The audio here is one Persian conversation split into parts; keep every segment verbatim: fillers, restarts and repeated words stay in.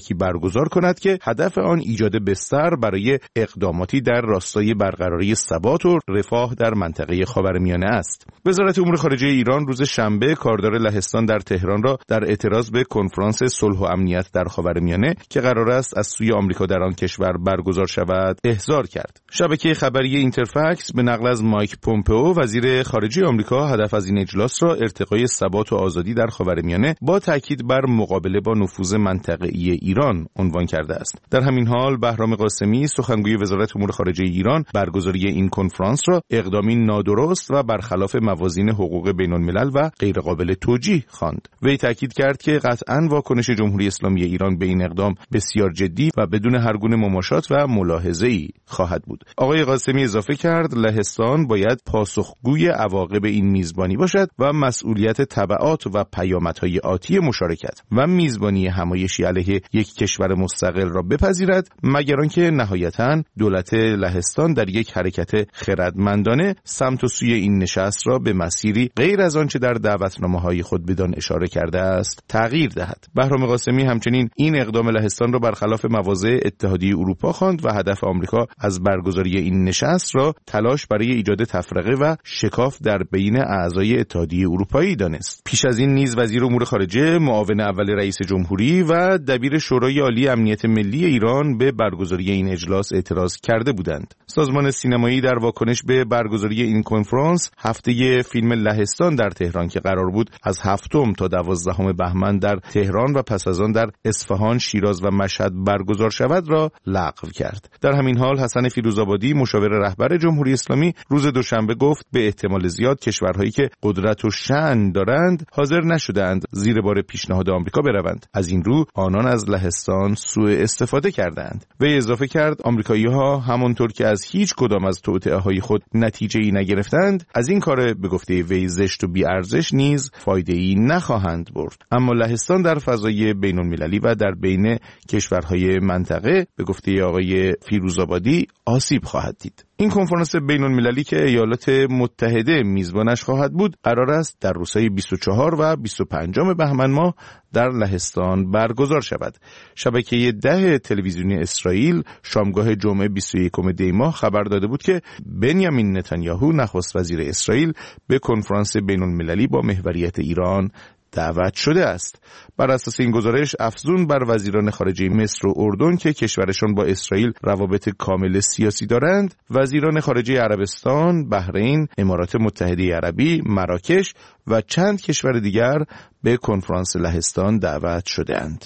مشترکی برگزار کند که هدف آن ایجاد بستر برای اقداماتی در راستای برقراری ثبات و رفاه در منطقه خاورمیانه است. وزارت امور خارجه ایران روز شنبه کاردار لهستان در تهران را در اعتراض به کنفرانس صلح و امنیت در خاورمیانه که قرار است از سوی آمریکا در آن کشور برگزار شود احضار کرد. شبکه خبری اینترفکس به نقل از مایک پومپئو وزیر خارجه آمریکا هدف از این اجلاس را ارتقای ثبات و آزادی در خاورمیانه با تاکید بر مقابله با نفوذ منطقه‌ای ایران عنوان کرده است. در همین حال بهرام قاسمی سخنگوی وزارت امور خارجه ایران برگزاری این کنفرانس را اقدامی نادرست و برخلاف موازین حقوق بین‌الملل و غیرقابل توجیه خواند. وی تاکید کرد که قطعاً واکنش جمهوری اسلامی ایران به این اقدام بسیار جدی و بدون هر گونه مماشات و ملاحظه‌ای خواهد بود. آقای قاسمی اضافه کرد لهستان باید پاسخگوی عواقب این میزبانی باشد و مسئولیت تبعات و پیامدهای آتی مشارکت و میزبانی همایشی علیه یک کشور مستقل را بپذیرد، مگر آنکه نهایتاً دولت لهستان در یک حرکت خردمندانه سمت و سوی این نشست را به مسیری غیر از آنچه در دعوتنامه‌های خود بدان اشاره کرده است تغییر دهد. بهرام قاسمی همچنین این اقدام لهستان را برخلاف مواضع اتحادیه اروپا خواند و هدف آمریکا از برگزاری این نشست را تلاش برای ایجاد تفرقه و شکاف در بین اعضای اتحادیه اروپایی دانست. پیش از این نیز وزیر امور خارجه، معاون اول رئیس جمهوری و دبیر شورای عالی امنیت ملی ایران به برگزاری این اجلاس اعتراض کرده بودند. سازمان سینمایی در واکنش به برگزاری این کنفرانس هفته فیلم لهستان در تهران که قرار بود از هفتم تا دوازدهم بهمن در تهران و پس از آن در اصفهان، شیراز و مشهد برگزار شود را لغو کرد. در همین حال حسن فیروزآبادی مشاور رهبر جمهوری اسلامی روز دوشنبه گفت به احتمال زیاد کشورهایی که قدرت و شأن دارند حاضر نشدند زیر بار پیشنهاد آمریکا بروند. از این رو آنان از لهستان سوء استفاده کردند. وی اضافه کرد آمریکایی‌ها همانطور که از هیچ کدام از توطئه‌های خود نتیجه‌ای نگرفتند، از این کار به گفته وی زشت و بی‌ارزش نیز فایده‌ای نخواهند برد. اما لهستان در فضای بین‌المللی و در بین کشورهای منطقه به گفته آقای فیروزآبادی آسیب خواهد دید. این کنفرانس بین‌المللی که ایالات متحده میزبانش خواهد بود قرار است در روزهای بیست و چهار و بیست و پنج بهمن ماه در لهستان برگزار شود. شبکه ده تلویزیونی اسرائیل شامگاه جمعه بیست و یکم دی ماه خبر داده بود که بنیامین نتانیاهو نخست وزیر اسرائیل به کنفرانس بین‌المللی با محوریت ایران دعوت شده است. بر اساس این گزارش افزون بر وزیران خارجه مصر و اردن که کشورشان با اسرائیل روابط کامل سیاسی دارند، وزیران خارجه عربستان، بحرین، امارات متحده عربی، مراکش و چند کشور دیگر به کنفرانس لهستان دعوت شده‌اند.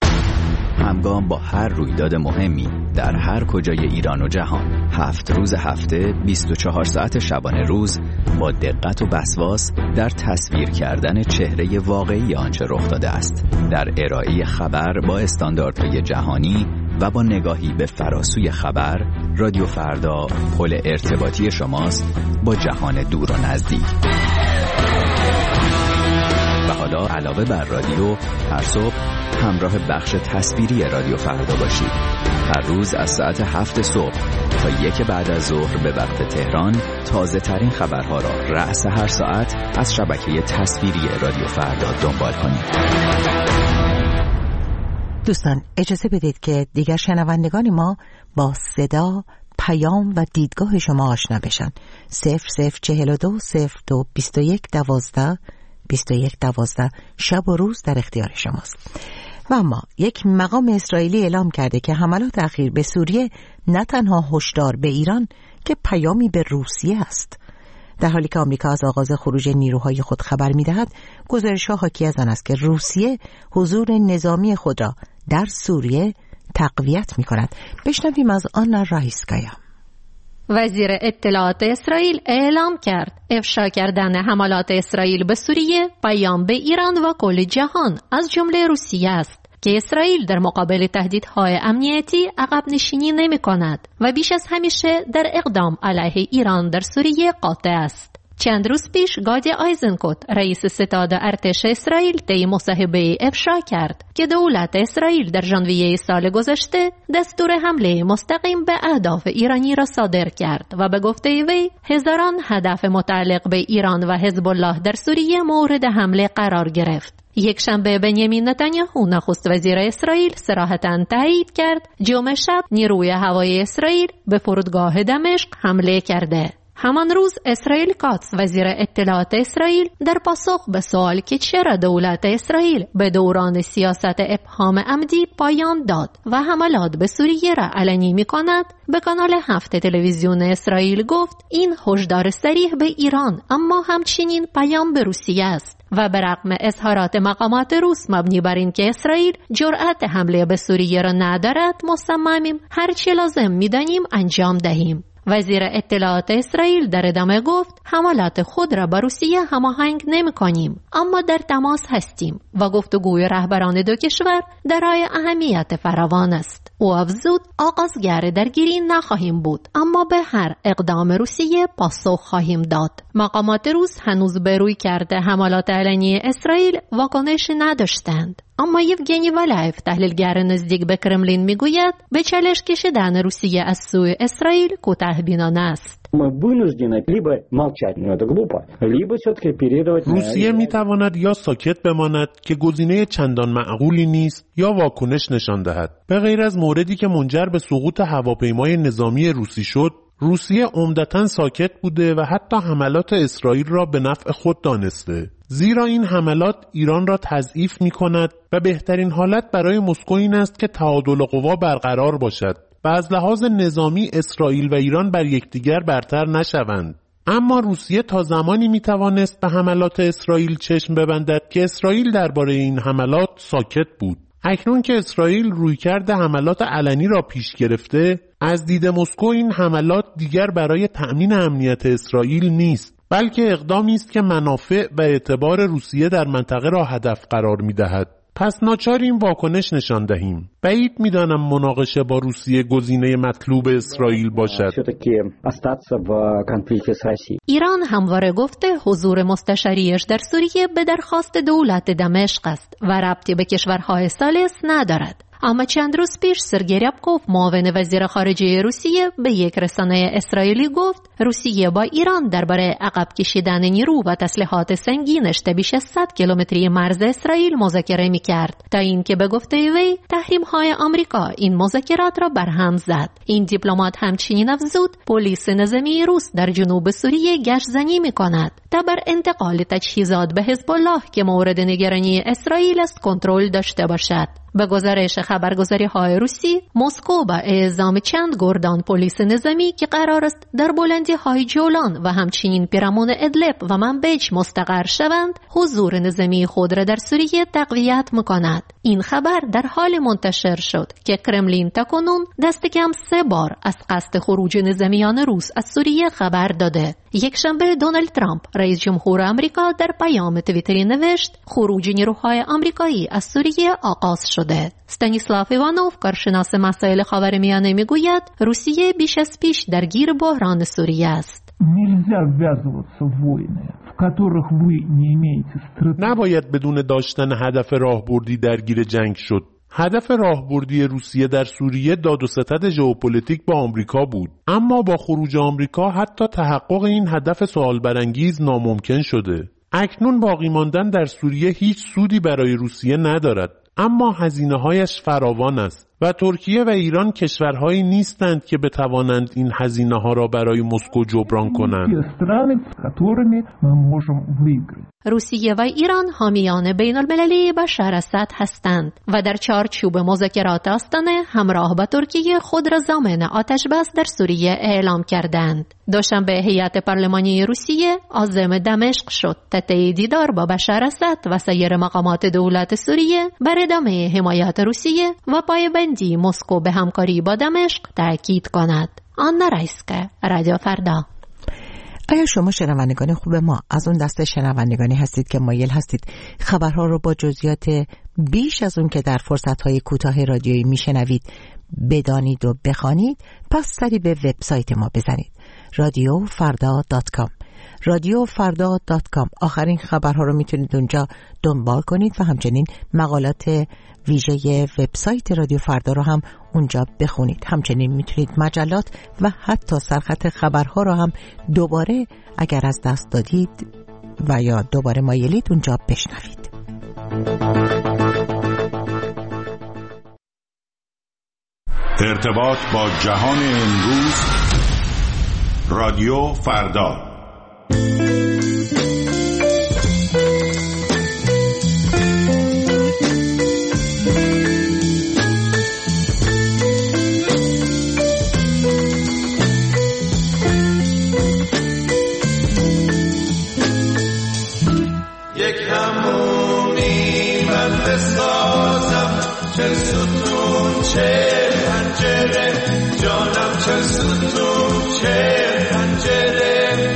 همگام با هر رویداد مهمی در هر کجای ایران و جهان، هفت روز هفته، بیست و چهار ساعت شبانه روز، با دقت و وسواس در تصویر کردن چهره واقعی آنچه رخ داده است، در ارائه خبر با استانداردهای جهانی و با نگاهی به فراسوی خبر، رادیو فردا پل ارتباطی شماست با جهان دور و نزدیک. و حالا علاوه بر رادیو، هر صبح همراه بخش تصویری رادیو فردا باشید. هر روز از ساعت هفت صبح تا یک بعد از ظهر به وقت تهران تازه ترین خبرها را رأس هر ساعت از شبکه تصویری رادیو فردا دنبال کنید. دوستان اجازه بدید که دیگر شنوندگان ما با صدا، پیام و دیدگاه شما آشنا بشن. صفر صفر چهل و دو صفر دو بیست و یک دوازده بیست و یک دوازده شب و روز در اختیار شماست. و اما یک مقام اسرائیلی اعلام کرده که حملات اخیر به سوریه نه تنها هشدار به ایران که پیامی به روسیه است. در حالی که آمریکا از آغاز خروج نیروهای خود خبر می‌دهد، گزارش‌ها حاکی از آن است که روسیه حضور نظامی خود را در سوریه تقویت می‌کند. بشنویم از آنا رایسکایا. وزیر اطلاعات اسرائیل اعلام کرد افشا کردن حملات اسرائیل به سوریه پیام به ایران و کل جهان از جمله روسیه است که اسرائیل در مقابل تهدیدهای امنیتی عقب نشینی نمی کند و بیش از همیشه در اقدام علیه ایران در سوریه قاطع است. چند روز پیش گادی آیزنکوت رئیس ستاد ارتش اسرائیل طی مصاحبه افشا کرد که دولت اسرائیل در ژانویه سال گذشته دستور حمله مستقیم به اهداف ایرانی را صادر کرد و به گفته وی هزاران هدف متعلق به ایران و حزب الله در سوریه مورد حمله قرار گرفت. یک شنبه بنیامین نتانیاهو نخست وزیر اسرائیل صراحتاً تایید کرد جمعه شب نیروی هوایی اسرائیل به فرودگاه دمشق حمله کرده. همان روز اسرائیل کاتس وزیر اطلاعات اسرائیل در پاسخ به سوال که چرا دولت اسرائیل به دوران سیاست ابهام عمدی پایان داد و حملات به سوریه را علنی می کند، به کانال هفت تلویزیون اسرائیل گفت این هشدار صریح به ایران اما همچنین پیام به روسیه است و به رغم اظهارات مقامات روس مبنی بر این که اسرائیل جرأت حمله به سوریه را ندارد، مصممیم هر چه لازم می‌دانیم انجام دهیم. وزیر اطلاعات اسرائیل در ادامه گفت حملات خود را با روسیه هماهنگ نمی‌کنیم اما در تماس هستیم و گفتگوی رهبران دو کشور دارای اهمیت فراوان است. او افزود آغازگر درگیری نخواهیم بود اما به هر اقدام روسیه پاسخ خواهیم داد. مقامات روس هنوز به روی کرده حملات علنی اسرائیل واکنش نداشتند. اما یوگنی والایف تحلیلگر نزدیک به کرملین میگوید به چالش کشیدن روسیه از سوی اسرائیل کوتاه‌بینانه است. روسیه میتواند یا ساکت بماند که گزینه چندان معقولی نیست یا واکنش نشان دهد. به غیر از موردی که منجر به سقوط هواپیمای نظامی روسی شد، روسیه عمدتاً ساکت بوده و حتی حملات اسرائیل را به نفع خود دانسته. زیرا این حملات ایران را تضعیف می کند و بهترین حالت برای مسکو این است که تعادل قوا برقرار باشد و از لحاظ نظامی اسرائیل و ایران بر یکدیگر برتر نشوند. اما روسیه تا زمانی می توانست به حملات اسرائیل چشم ببندد که اسرائیل درباره این حملات ساکت بود. اکنون که اسرائیل رویکرد حملات علنی را پیش گرفته، از دید مسکو این حملات دیگر برای تأمین امنیت اسرائیل نیست، بلکه اقدامی است که منافع و اعتبار روسیه در منطقه را هدف قرار می‌دهد. پس ناچاریم واکنش نشان دهیم. بعید می‌دانم مناقشه با روسیه گزینه مطلوب اسرائیل باشد. ایران همواره گفته حضور مستشاریش در سوریه به درخواست دولت دمشق است و ربطی به کشورهای ثالث ندارد. اما چند روز پیش سرگئی ریابکوف معاون وزیر خارجه روسیه به یک رسانه اسرائیلی گفت روسیه با ایران درباره عقب کشیدن نیرو و تسلیحات سنگینش تا بیش از صد کیلومتری مرز اسرائیل مذاکره می‌کرد تا اینکه به گفته وی تحریم‌های آمریکا این مذاکرات را برهم زد. این دیپلمات همچنین افزود پلیس نظامی روس در جنوب سوریه گشت‌زنی می‌کند تا بر انتقال تجهیزات به حزب الله که مورد نگرانی اسرائیل است کنترل داشته باشد. به گزارش خبرگزاری‌های روسی، مسکو با اعزام چند گردان پلیس نظامی که قرار است در بلندی‌های جولان و همچنین پیرامون ادلب و منبج مستقر شوند، حضور نظامی خود را در سوریه تقویت می‌کند. این خبر در حال منتشر شد که کرملین تاکنون دست کم سه بار از قصد خروج نظامیان روس از سوریه خبر داده. یک شنبه دونالد ترامپ رئیس جمهور آمریکا در پیام توییتری نوشت خروج نیروهای آمریکایی از سوریه آغاز شده. استانیسلاف ایوانوف کارشناس مسائل خاورمیانه میگوید روسیه بیش از پیش درگیر بحران سوریه است. نباید بدون داشتن هدف راهبردی درگیر جنگ شد. هدف راهبردی روسیه در سوریه داد و ستد ژئوپلیتیک با آمریکا بود، اما با خروج آمریکا حتی تحقق این هدف سوال برانگیز ناممکن شده. اکنون باقی ماندن در سوریه هیچ سودی برای روسیه ندارد، اما هزینه‌هایش فراوان است و ترکیه و ایران کشورهایی نیستند که بتوانند این هزینه‌ها را برای مسکو جبران کنند. روسیه و ایران حامیان بین المللی بشار اسد هستند و در چارچوب مذاکرات آستانه همراه با ترکیه خود را ضامن آتش بس در سوریه اعلام کردند. دوشنبه هیئت پارلمانی روسیه عازم دمشق شد تا طی دیدار با بشار اسد و سایر مقامات دولت سوریه بر ادامه حمایت روسیه و پایبندی مسکو به همکاری با دمشق تاکید کند. آنا رایسکا، رادیو فردا. آیا شما شنوندگان خوب ما از اون دسته شنوندگانی هستید که مایل هستید خبرها رو با جزئیات بیش از اون که در فرصت‌های کوتاه رادیویی میشنوید بدانید و بخوانید؟ پس سری به وبسایت ما بزنید رادیو فردا دات کام. رادیو فردا دات کام. آخرین خبرها رو میتونید اونجا دنبال کنید و همچنین مقالات ویژه وبسایت رادیو فردا رو هم اونجا بخونید. همچنین میتونید مجلات و حتی سرخط خبرها رو هم دوباره اگر از دست دادید و یا دوباره مایلید اونجا بشنوید. ارتباط با جهان امروز، رادیو فردا. یک همومی من بسازم، چه ستون چه پنجره، جانم چه ستون چه پنجره،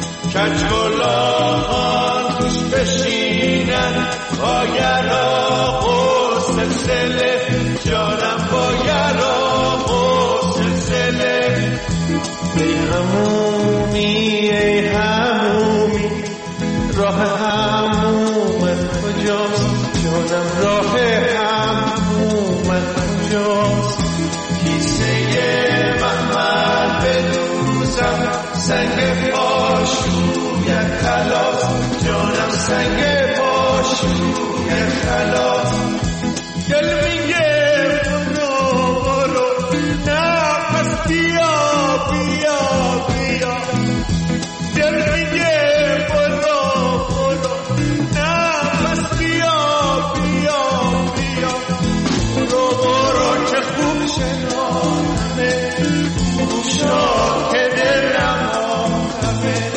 کجگلاهان توش بشینن با یراق و سلسله، جانم با یراق و سلسله. ای همومی ای همومی، راه همومت کجاست، جانم راه همومت کجاست. کیسه محمل بدوزم، سنگ پاشویت خلاص، جانم سنگ پاشویت خلاص. دل میگه برو برو، نه پس بیا بیا بیا. دل میگه برو برو، نه پس بیا بیا بیا. برو برو که خوب شنانمه، خوب شد که دلم آمه.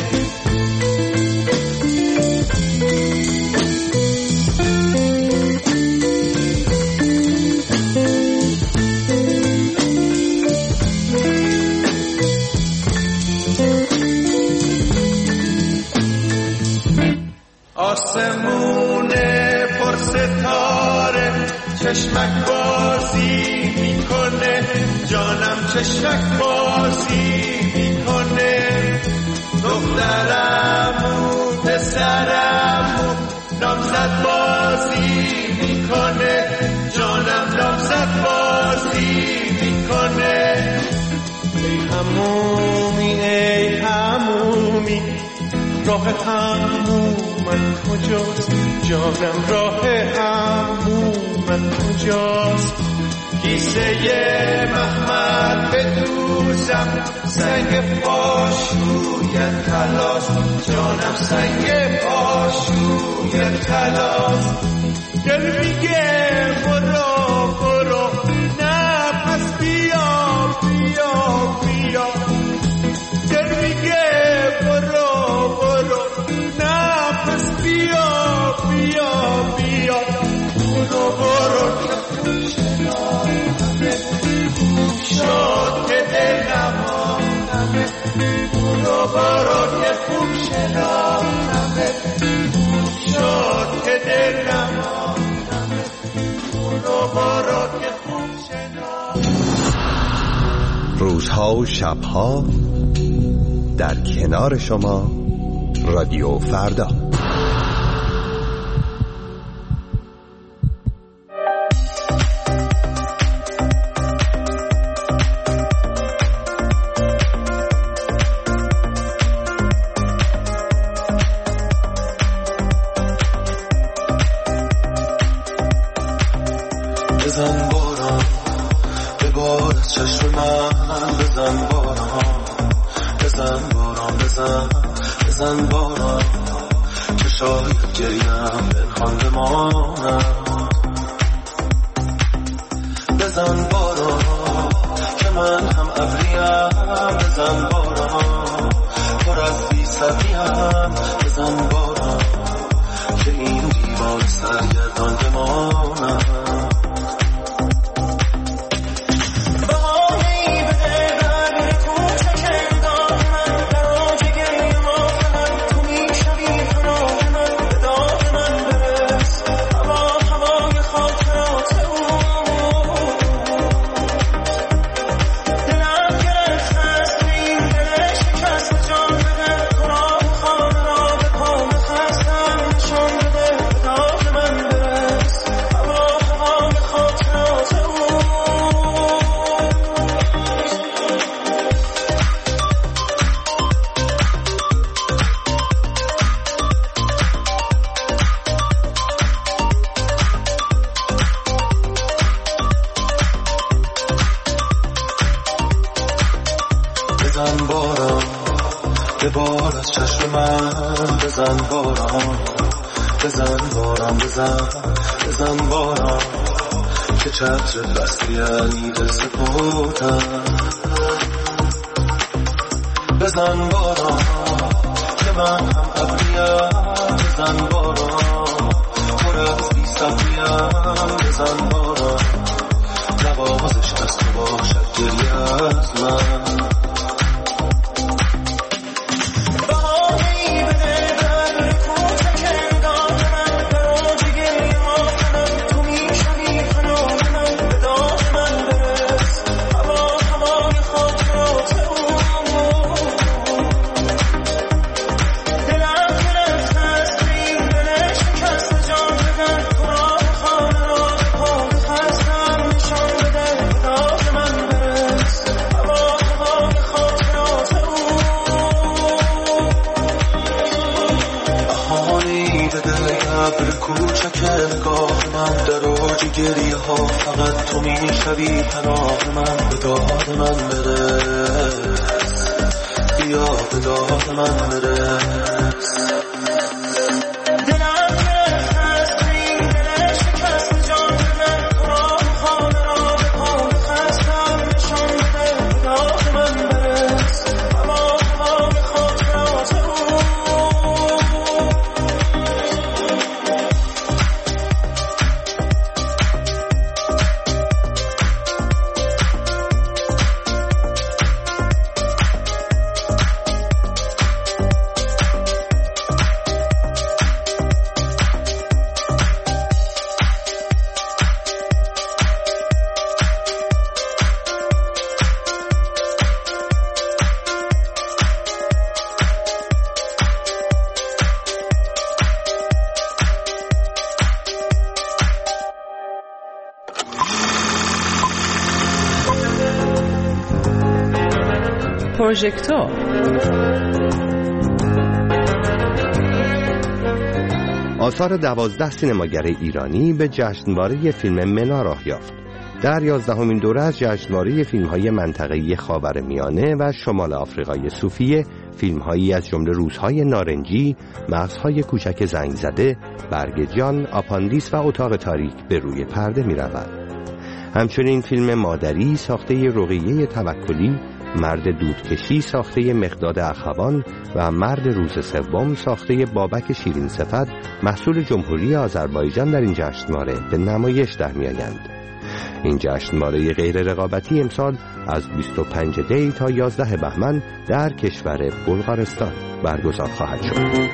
آسمون پر ستاره چشمک بازی میکنه، جانم چشمک بازی میکنه. دخترمون پسرمون نامزد بازی میکنه، جانم نامزد بازی میکنه. ای همومی ای همومی، راه همومت کجاست، جانم راه همومت کجاست. کیسه محمل بدوزم، سنگ پاشویت خلاص، جانم سنگ پاشویت خلاص. دل میگه برو برو، نه پس بیا بیا بیا. دل میگه برو برو، نه پس بیا بیا بیا. برو برو که خوب شنانمه، خوب شد که دلم آمه. برو برو که خوب شنانمه، خوب شد که دلم آمه. برو برو که خوب شنانمه. روزها و شبها در کنار شما، رادیو فردا. بزن باران ببار چشم من، بزن باران بزن باران بزن بزن باران، که شاید گریم پنهان بمانم. بزن باران که من هم ابریم، بزن باران پر از بی سبیم. بزن باران که این دیوار سرگردان بمانم. بزن باران به بار از چشم من، بزن باران بزن باران بزن بزن باران که چتر بستی انیده سپردم. بزن باران که من هم ابریم، بزن باران پر از بی صبریم، بزن باران نوازش از تو باشد گریه از من. گریه ها فقط تو میشوی پناه من، به داد من برس بیا به داد من برس. پروژکتور آثار دوازده سینماگر ایرانی به جشنواره فیلم منا راه یافت. در یازدهمین دوره از جشنواره فیلم‌های منطقه‌ای خاورمیانه و شمال آفریقای صوفیه، فیلم‌هایی از جمله روزهای نارنجی، مغزهای کوچک زنگ زده، برگ جان، آپاندیس و اتاق تاریک به روی پرده می‌روند. همچنین فیلم مادری ساخته رقیه توکلی، مرد دودکشی ساخته مقداد اخوان و مرد روز سوم ساخته بابک شیرین صفت محصول جمهوری آذربایجان در این جشنواره به نمایش در می‌آیند. این جشنواره غیر رقابتی امسال از بیست و پنج دی تا یازده بهمن در کشور بلغارستان برگزار خواهد شد.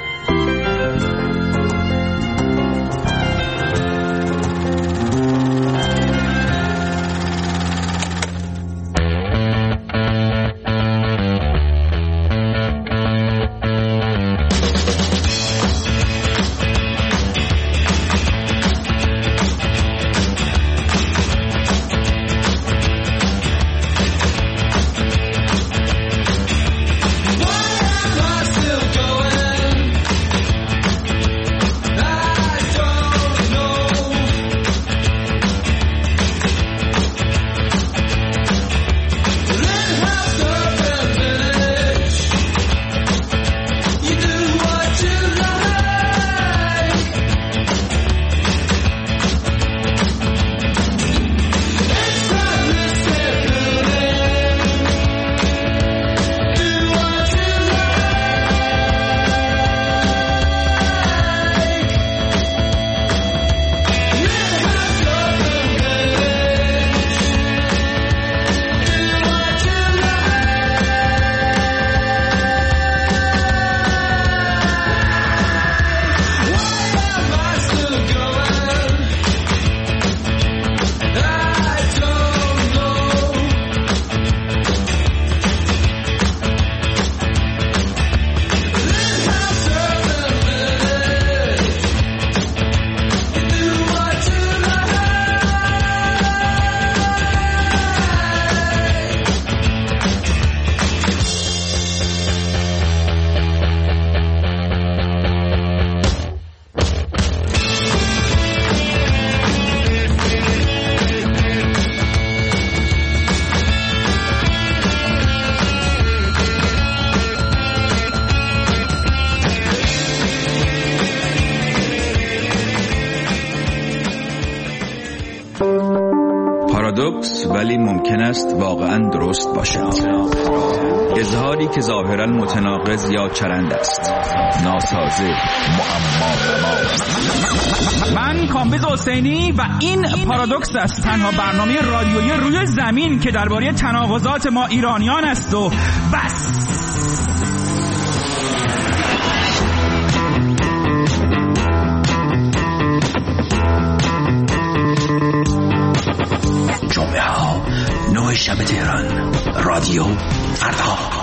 پارادوکس ولی ممکن است واقعا درست باشد. اظهاری که ظاهرا متناقض یا چرند است، ناسازه، معما. من کامبیز حسینی و این پارادوکس است، تنها برنامه رادیویی روی زمین که درباره تناقضات ما ایرانیان است و بس. جمعه ها نوع شب تهران، رادیو فردا.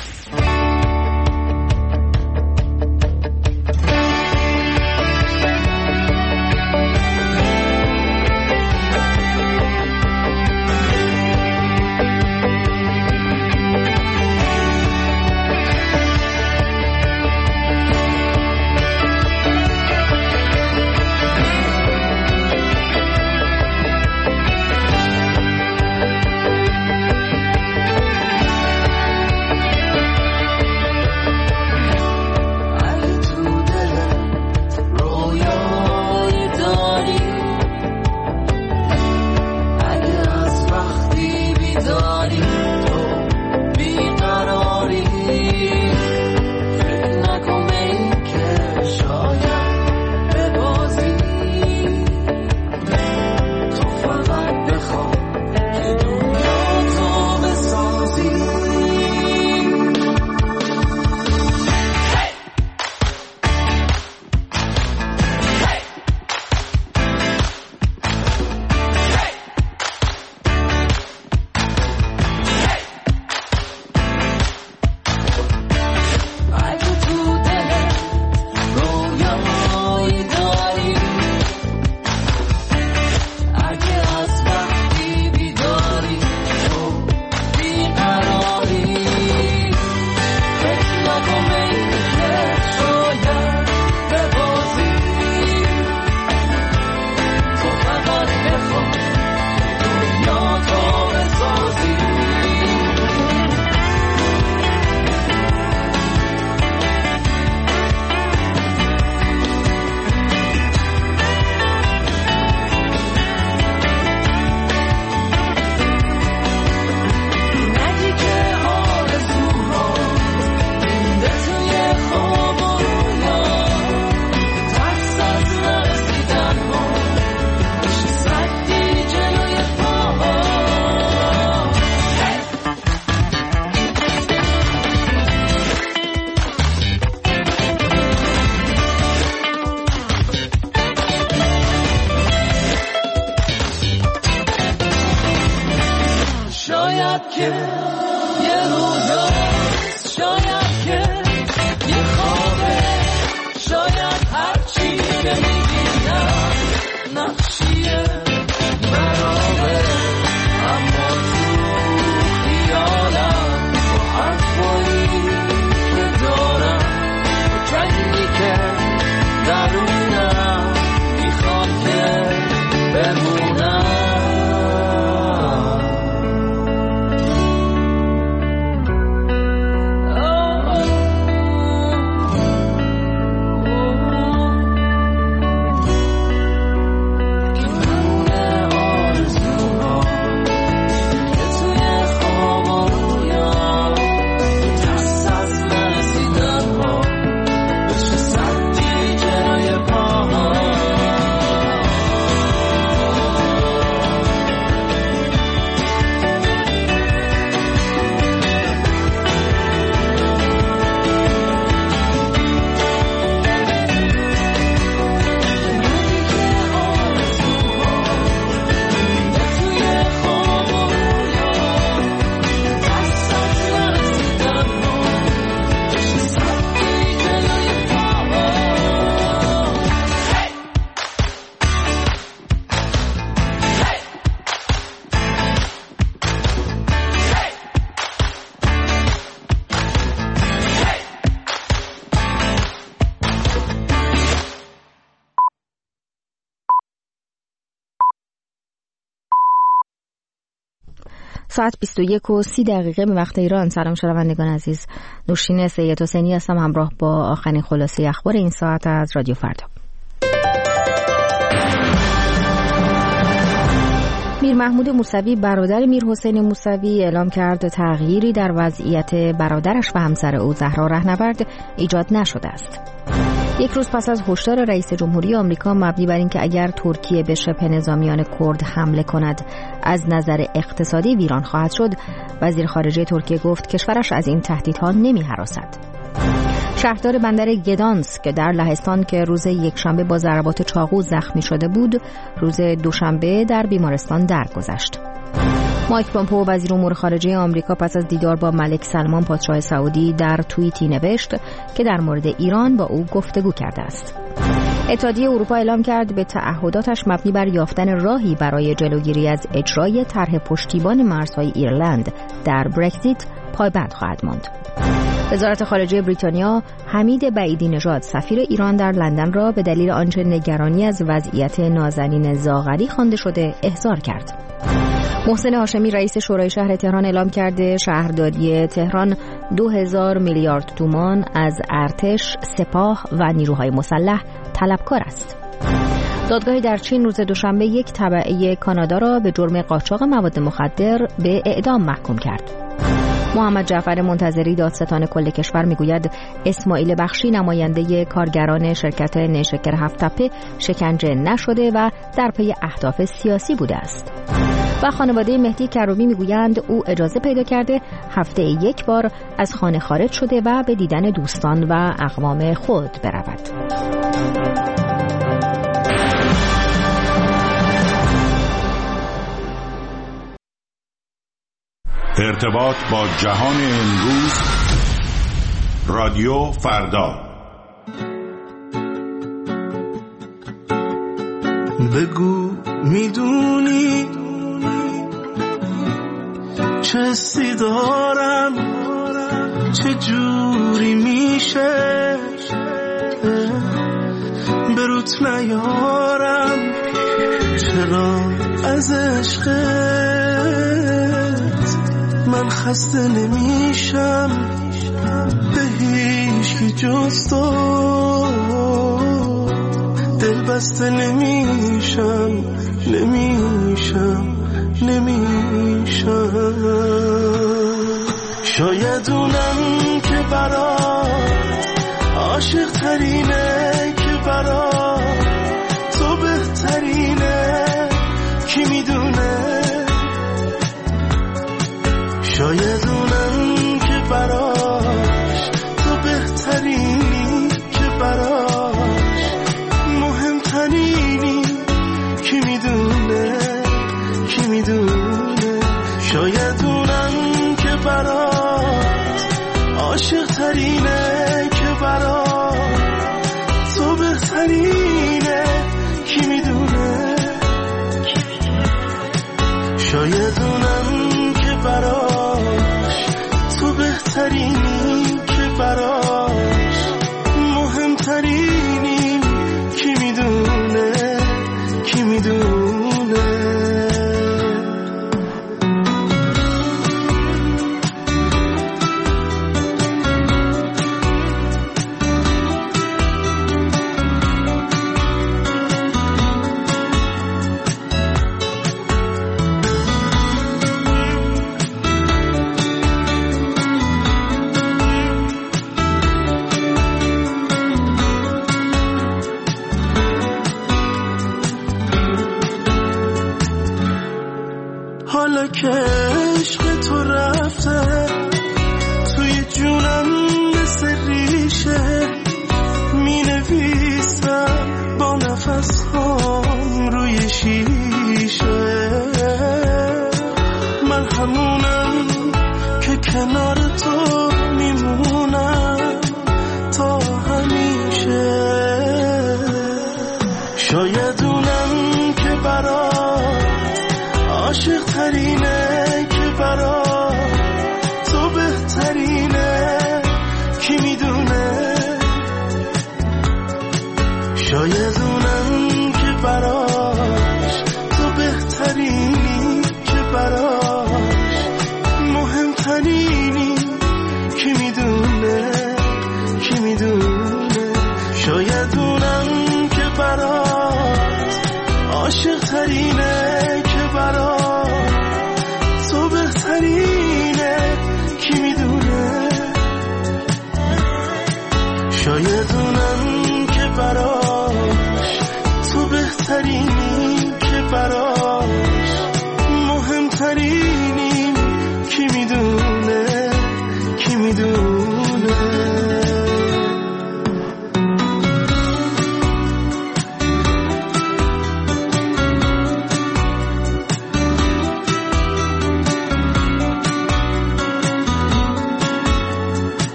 ساعت بیست و یک و سی دقیقه به وقت ایران. سلام شنوندگان عزیز، نوشین سید حسینی هستم همراه با آخرین خلاصه اخبار این ساعت از رادیو فردا. پیر محمود موسوی برادر میر حسین موسوی اعلام کرد تغییری در وضعیت برادرش و همسر او زهرا رهنورد ایجاد نشده است. یک روز پس از هشدار رئیس جمهوری آمریکا مبنی بر اینکه اگر ترکیه به شبه نظامیان کرد حمله کند از نظر اقتصادی ویران خواهد شد، وزیر خارجه ترکیه گفت کشورش از این تهدیدها نمی‌هراسد. شهردار بندر گدانسک که در لهستان که روز یکشنبه با ضربات چاقو زخمی شده بود، روز دوشنبه در بیمارستان درگذشت. مایک پومپئو وزیر امور خارجه آمریکا پس از دیدار با ملک سلمان پادشاه سعودی در توییتی نوشت که در مورد ایران با او گفتگو کرده است. اتحادیه اروپا اعلام کرد به تعهداتش مبنی بر یافتن راهی برای جلوگیری از اجرای طرح پشتیبان مرزهای ایرلند در برگزیت پایبند خواهد ماند. وزارت خارجه بریتانیا حمید بعیدی نژاد سفیر ایران در لندن را به دلیل آنچه نگرانی از وضعیت نازنین زاغری خوانده شده احضار کرد. محسن هاشمی رئیس شورای شهر تهران اعلام کرده شهرداری تهران دو هزار میلیارد تومان از ارتش، سپاه و نیروهای مسلح طلبکار است. دادگاهی در چین روز دوشنبه یک تبعه کانادا را به جرم قاچاق مواد مخدر به اعدام محکوم کرد. محمد جعفر منتظری دادستان کل کشور میگوید اسماعیل بخشی نماینده کارگران شرکت نیشکر هفت‌تپه شکنجه نشده و در پی اهداف سیاسی بوده است. و خانواده مهدی کروبی میگویند او اجازه پیدا کرده هفته یک بار از خانه خارج شده و به دیدن دوستان و اقوام خود برود. ارتباط با جهان امروز، رادیو فردا. بگو میدونی چه حسی دارم، چه جوری میشه بروت نیارم، چرا از عشقت من خسته نمیشم، به هیچ کی جز تو دل بسته نمیشم، نمیشم نمیشم. شاید اونم که برات عاشق ترینه، که برات تو بهترینه، کی میدونه. شاید اونم که براش تو بهترینی، که براش مهمترینی، کی میدونه کی میدونه. شاید اونم که برات عاشق ترینه، که برات تو بهترینه، کی میدونه. شاید اونم که براش تو بهترینی، که براش مهمترینی، کی میدونه کی میدونه. حالا که عشق تو رفته توی جونم مثل ریشه، می نویسم با نفس هام روی شیشه. من همونم که کنار تو میمونم تا همیشه. شاید اونم که برات عاشق ترینه، که برات تو بهترینه، کی میدونه. شاید اونم که براش تو بهترینی، که براش مهمترینی،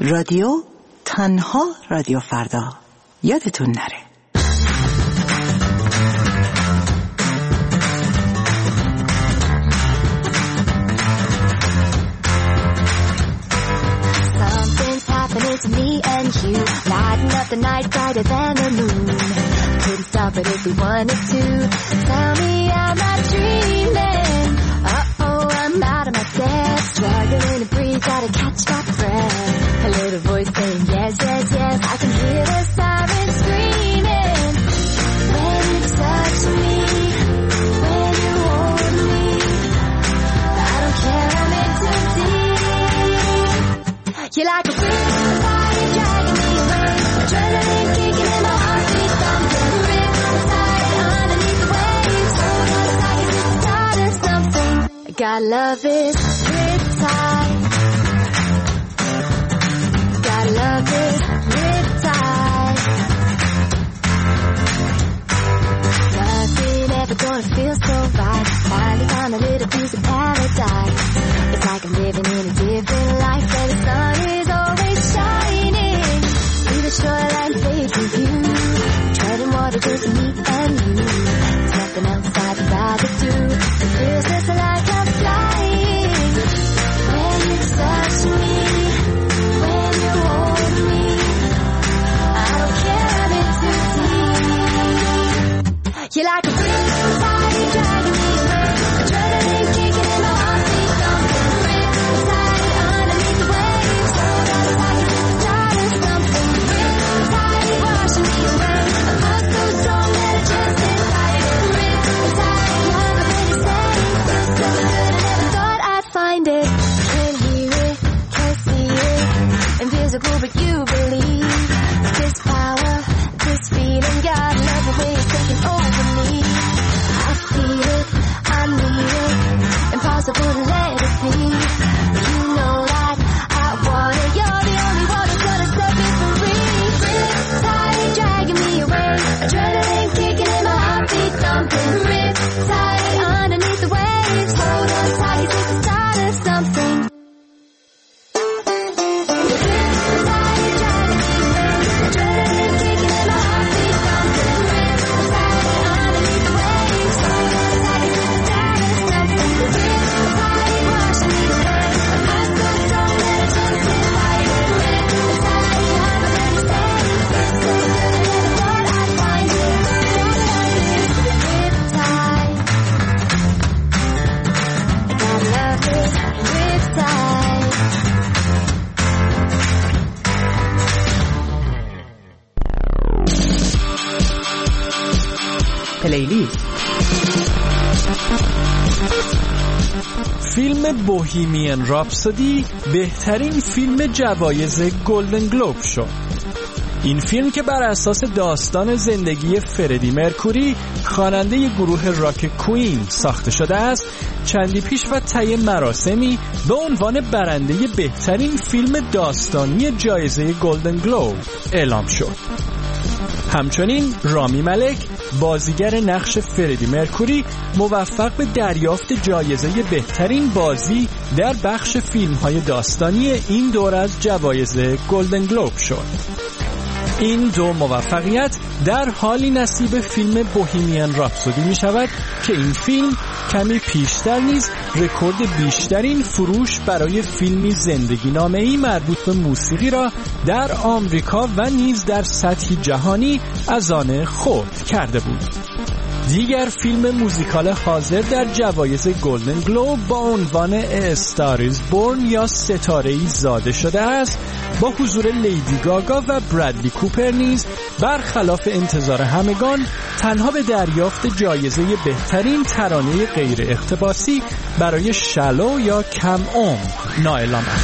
رادیو تنها رادیو فردا یادتون نره. Something's happening to me and you, lighting up the night brighter than the moon. Couldn't stop it if we wanted to. Tell me I'm not dreaming. Uh-oh, I'm out of my depth, struggling to breathe, gotta catch my breath. A little voice saying yes, yes, yes. I can hear the sirens screaming. When you touch me, when you hold me, I don't care, I'm in too deep. You're like a riptide dragging me away, adrenaline kicking in my heartbeat thumping. Riptide underneath the waves, hold on tight 'cause it's the start of something. God love is riptide. God love is riptide. Nothing ever gonna feel so right. Finally found a little piece of paradise. It's like I'm living in a different life where the sun is always shining. See the shoreline fade from view, treading water just me and you. There's nothing else I'd rather do. It feels just like I'm flying. When you touch me, when you hold me, I don't care, I'm in too deep. You're like a riptide dragging me away, adrenaline kicking in my heartbeat thumping. Riptide underneath the waves, hold on tight 'cause it's the start of something. Riptide washing me away, a heart so strong that I just can't fight it. Riptide, love it when you say it, feels so good I never thought I'd find it. Can't hear it, can't see it, invisible but you believe. This power, this feeling, God love the way it's taking over me. I feel it, I need it, impossible to let it be. You know that I want it, you're the only one who's gonna set me free. Riptide dragging me away, adrenaline kicking in my heartbeat thumping. Riptide underneath the waves, hold on tight 'cause it's the start of something. Riptide dragging me away, adrenaline kicking in my heartbeat thumping. Riptide underneath the waves, hold on tight 'cause it's the start of something. Riptide washing me away, a heart so strong that I just can't fight it. Riptide, love it when you say it, feels so good I never thought I'd find it. Riptide, God love it, riptide. پلیلیست. فیلم بوهیمین راپسودی بهترین فیلم جوایز گلدن گلوب شد. این فیلم که بر اساس داستان زندگی فردی مرکوری خواننده گروه راک کوین ساخته شده است، چندی پیش و طی مراسمی به عنوان برنده بهترین فیلم داستانی جایزه گلدن گلوب اعلام شد. همچنین رامی مالک بازیگر نقش فردی مرکوری موفق به دریافت جایزه بهترین بازی در بخش فیلم‌های داستانی این دور از جوایز گلدن گلوب شد. این دو موفقیت در حالی نصیب فیلم بوهیمین راپسودی می شود که این فیلم کمی پیشتر نیز رکورد بیشترین فروش برای فیلمی زندگی نامه‌ای مربوط به موسیقی را در آمریکا و نیز در سطح جهانی از آن خود کرده بود. دیگر فیلم موزیکال حاضر در جوایز گلدن گلوب با عنوان استاریز بورن یا ستاره‌ای زاده شده است با حضور لیدی گاگا و برادلی کوپر نیز برخلاف انتظار همگان تنها به دریافت جایزه بهترین ترانه غیر اقتباسی برای شالو یا کم عمق نائل آمد.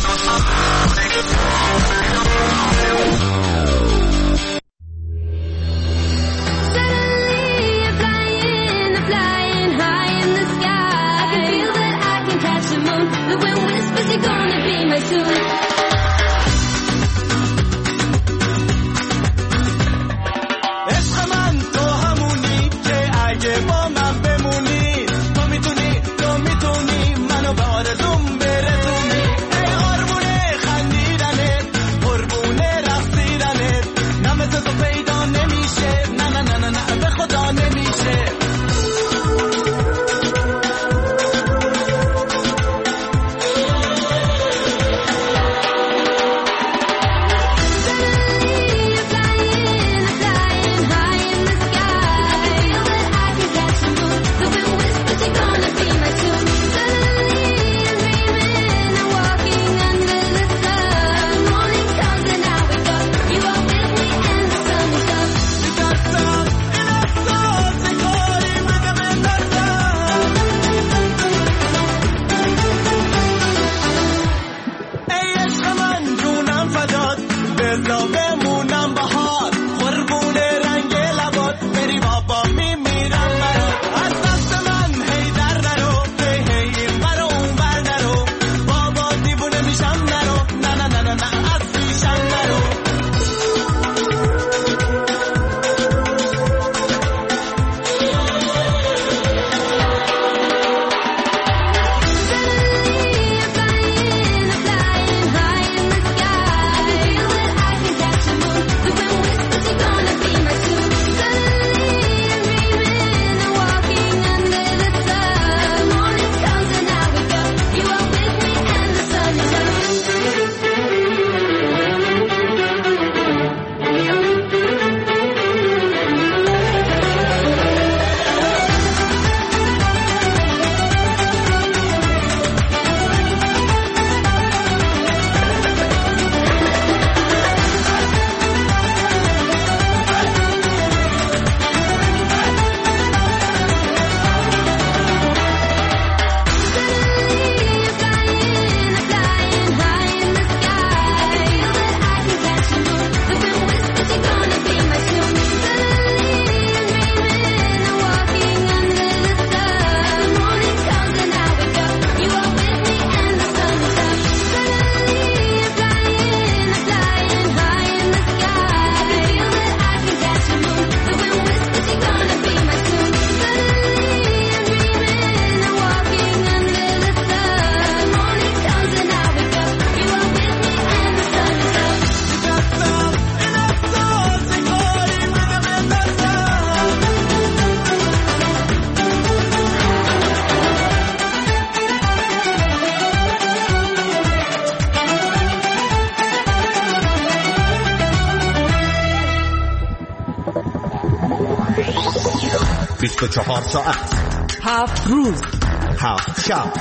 بیست و چهار ساعت، هفت روز، هفت شب،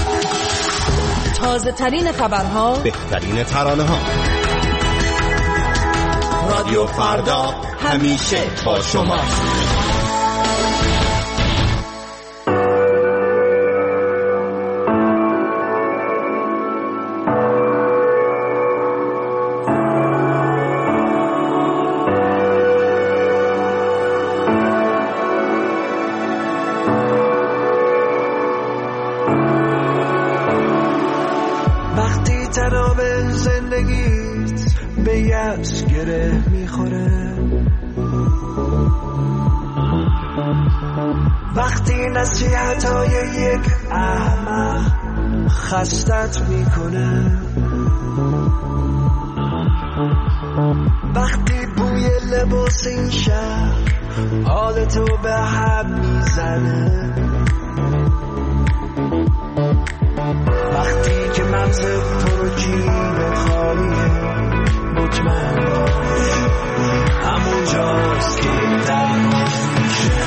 تازه ترین خبرها، بهترین ترانه ها. رادیو فردا همیشه با شما. وقتی تناب زندگیت به یأس گره میخوره، وقتی نصیحت‌های یک احمق خستت میکنه، وقتی بوی لباس این شهر حالتو به هم میزنه، وقتی که مغزت تو رو جیبت خالیه، مطمئن باش همون جاست که درماز میشه.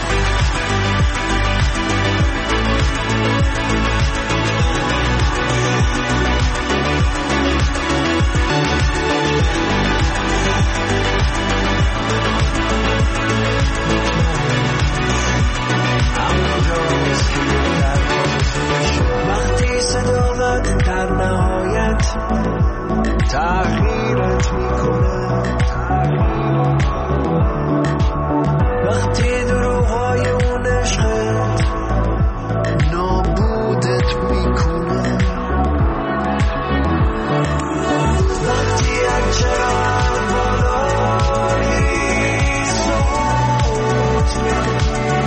وقتی صداقت در نهایت تغییرت میکنه، وقتی دروغ‌های اون عشقت نابودت میکنه، وقتی یک چراغ بالا میری سقوط میکنی،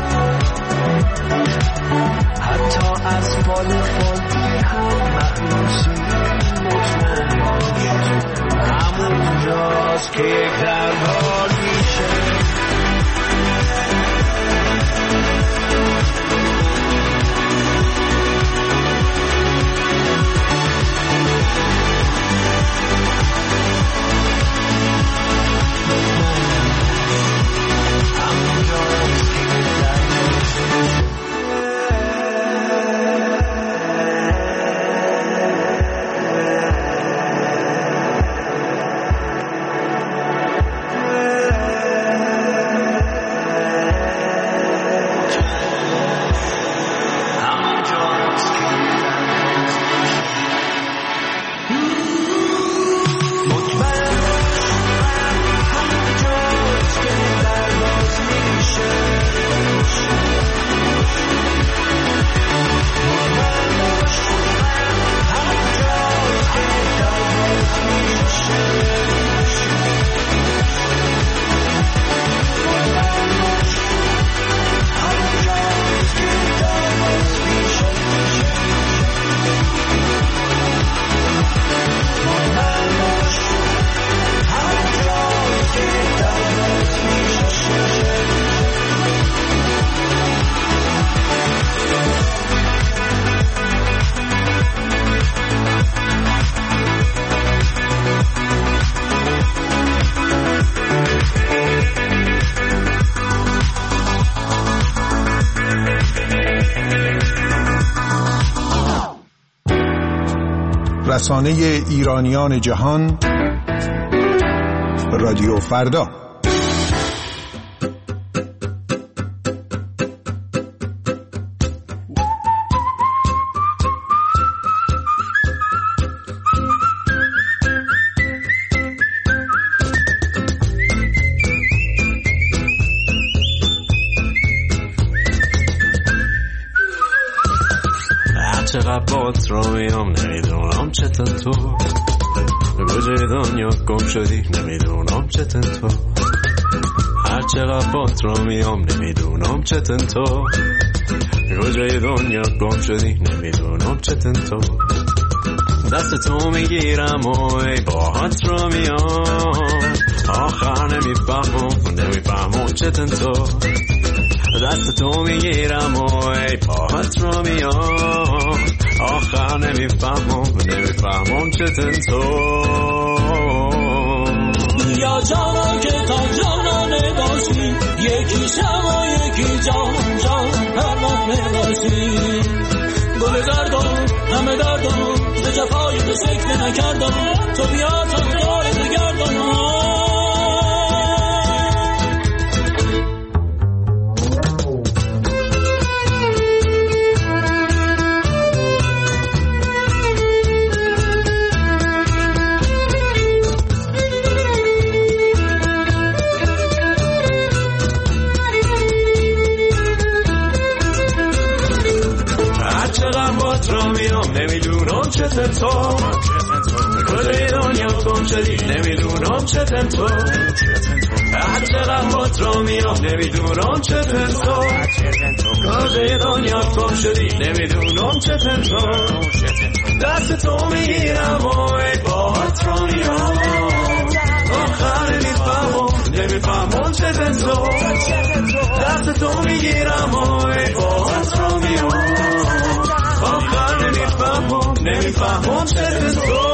حتی از بال خودی هم مخلوصی، مطمئن باش همون جاست که یک دربار میشه. رسانه ایرانیان جهان، رادیو فردا. چقدر بات را میام نمیدونم چطور، کجای دنیا گم شدی نمیدونم چطور، هر چقدر بات را میام نمیدونم چطور، کجای دنیا گم شدی نمیدونم چطور، دست تو میگیرم و ای باهات را میام، آخر نمیفهمم نمیفهمم چطور، دست تو میگیرم و ای پاهات رو میام، آخر نمیفهمم نمیفهمم چطور، یا جانا که تا جانانه با باشی، یکی شما یکی جان جان پروانه باشی. گل زردم همه دردم ز جفای تو سکته نکردم، تو بیا تا داره بگردم. نمیدونم چه تنتو کل دنیا گم شدی، نمیدونم چه تنتو هر چقدر بات را میام، نمیدونم چه تنتو کل دنیا گم شدی، نمیدونم چه تنتو دست تو میگیرم و ای بات را میام، آخر نمیفهمم نمیفهمم چه تنتو دست تو میگیرم و ای بات را میام، آخر نمیفهمم نمیفهمم چه تو.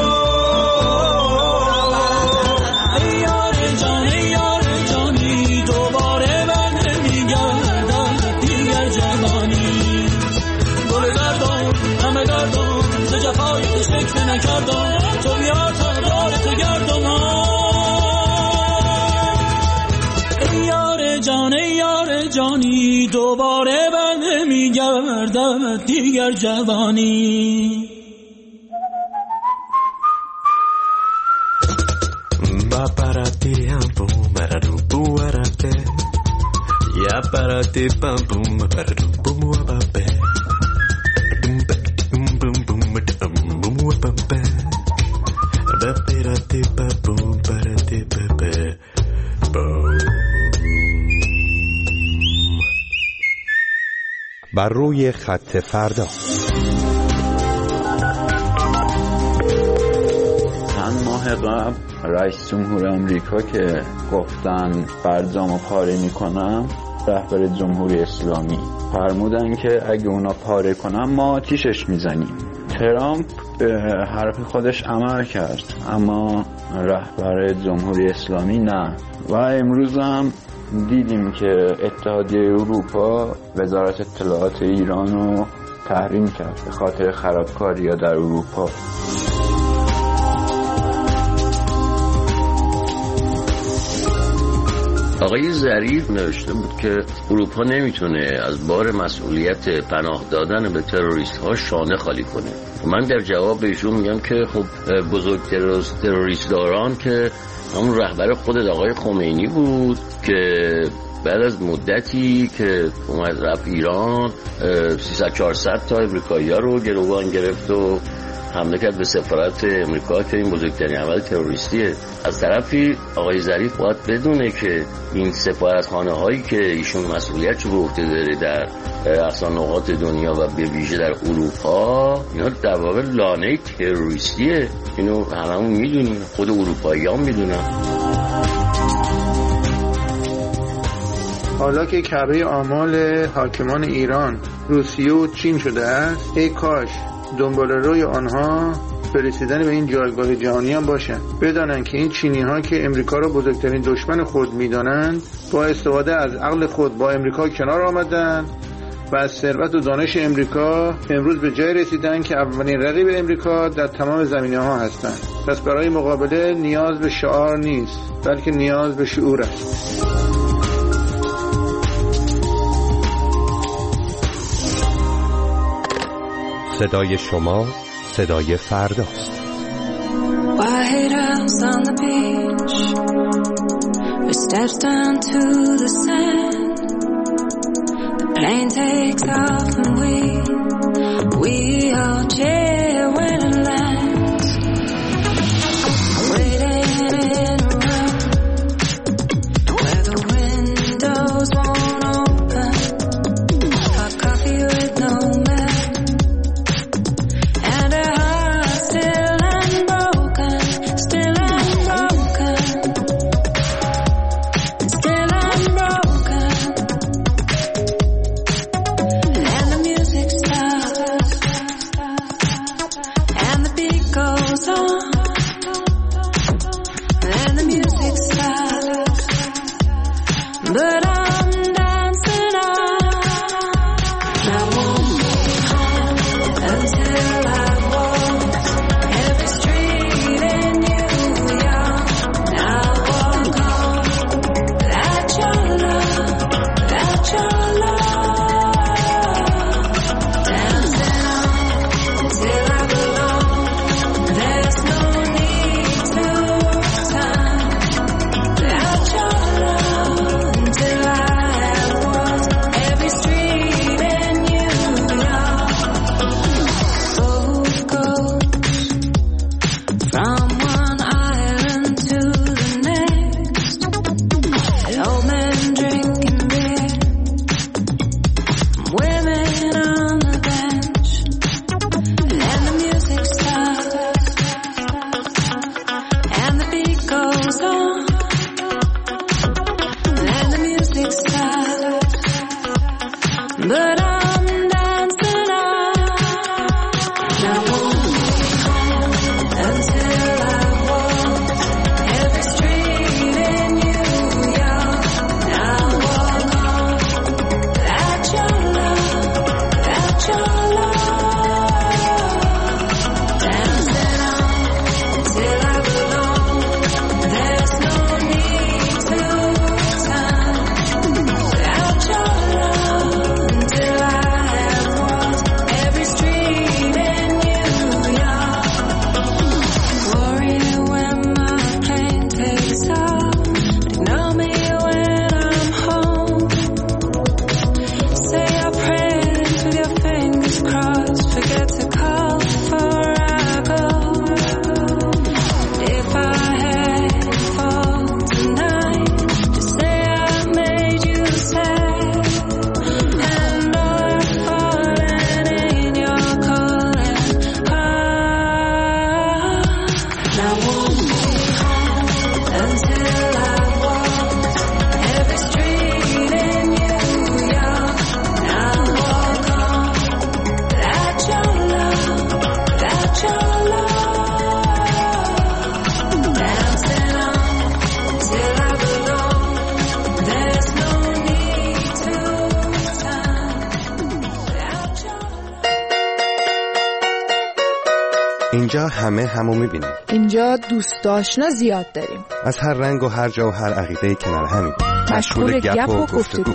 ای یار جان ای یار جانی، دوباره من نمیگردم دیگر جوانی. گل زردم همه دردم ز جفای تو شکل نکردم، تو بیا تا دارت گردم. ای یار جان ای یار جانی، دوباره من نمیگردم دیگر جوانی. با پراتی هم بوم برادو بوارته، یا پراتی پم بوم برادو بوم و بابه، بوم بوم بوم بوم بوم و بابه، با پراتی پم بوم پراتی بابه بوم. بر روی خط فردا. چند ماه قبل رئیس جمهور آمریکا که گفتن برجامو پاره میکنم، رهبر جمهوری اسلامی فرمودن که اگه اونا پاره کنن ما آتیشش میزنیم. ترامپ به حرف خودش عمل کرد، اما رهبر جمهوری اسلامی نه. و امروز هم دیدیم که اتحادیه اروپا وزارت اطلاعات ایران رو تحریم کرد به خاطر خرابکاری‌ها در اروپا. آقای ظریف نوشته بود که اروپا نمیتونه از بار مسئولیت پناه دادن به تروریست ها شانه خالی کنه. من در جواب به ایشون میگم که خب بزرگ تروریست داران که همون رهبر خود آقای خمینی بود که بعد از مدتی که اومد رفت ایران سیصد چهارصد تا امریکایی‌ها رو گروگان گرفت و حمله کرد به سفارت امریکا که این بزرگترین عمل تروریستیه. از طرفی آقای ظریف باید بدونه که این سفارتخانه هایی که ایشون مسئولیتش رو به عهده داره در اقصا نقاط دنیا و به ویژه در اروپا، اینا در واقع لانه تروریستیه. اینو هممون میدونیم، خود اروپایی‌ها میدونن. حالا که کعبه آمال حاکمان ایران روسیه و چین شده است، ای کاش دنبال روی آنها برسیدن به این جایگاه جهانی هم باشند. بدانند که این چینی ها که امریکا را بزرگترین دشمن خود میدانند، با استفاده از عقل خود با امریکا کنار آمدند و از ثروت و دانش امریکا امروز به جای رسیدن که اولین رقیب امریکا در تمام زمینه ها هستند. پس برای مقابله نیاز به شعار نیست، بلکه نیاز به شعور است. صدای شما صدای فرداست. White house on the beach, we steps down to the sand. The plane takes off and we we all cheer when it lands. Waiting in a room where the windows won't open. Hot coffee with no milk. Stop. اینجا همه همو میبینیم. اینجا دوست آشنا زیاد داریم. از هر رنگ و هر جا و هر عقیده کنار همیم. مشغول گپ و گفتگو.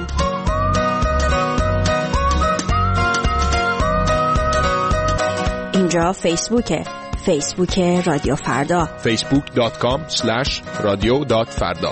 اینجا فیسبوکه. فیسبوک رادیو فردا. فیسبوک دات کام اسلش رادیو دات فردا.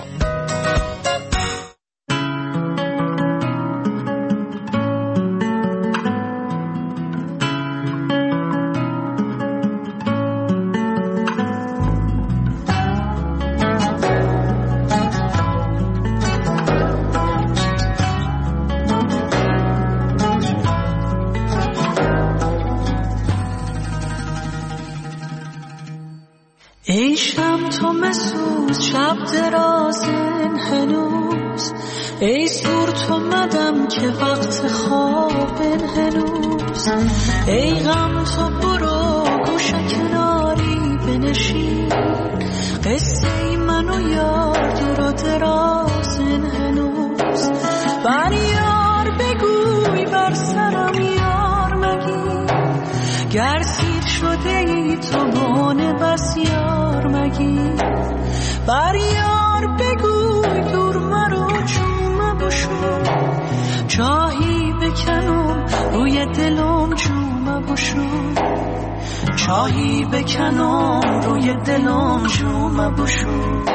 ای شب تو مسوز شب درازن هنوز، ای سور تو مدم که وقت خوابن هنوز، ای غم تو برو گوشه کناری بنشین، قصه ای من و یار دور و درازن هنوز، بر یار بگوی بر سرم یار مگی، گر سیر شده ای تو مانه بس یار مگی، بر یار بگوی دور مرو چوم بشو، چاهی بکنم روی دلم چوم بشو، چاهی بکنم روی دلم چوم بشو.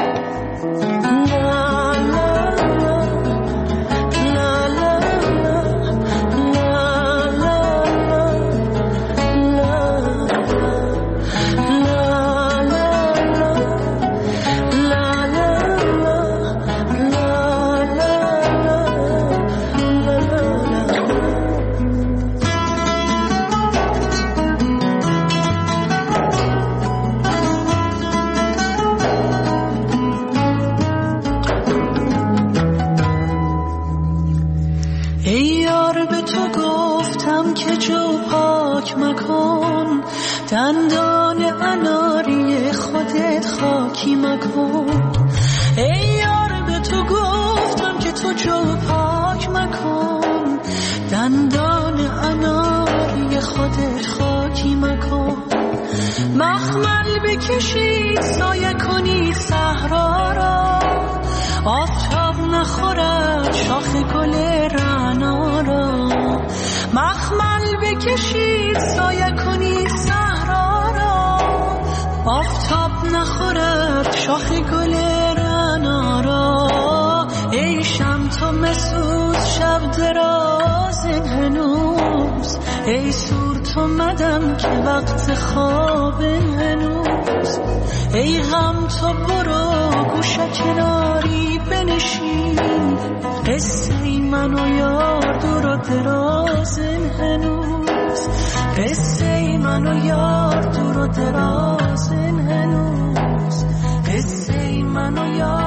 دندان اناری خودت خاکی مکن، ای یار به تو گفتم که تو جو پاک مکن، دندان اناری خودت خاکی مکن، مخمل بکشید سایه کنید صحرا را، آفتاب نخورد شاخ گل رعنا را، مخمل بکشید سایه کنید صحرا را، آفتاب نخورد شاخ گل رعنا را، ای شم تو مسوز شب درازن هنوز، ای سور تو مدم که وقت خوابن هنوز، ای غم تو برو گوشه کناری بنشین، قصه ای من و یار دور و درازن هنوز، قصه ای من و یار دور و درازن هنوز، قصه ای من و یار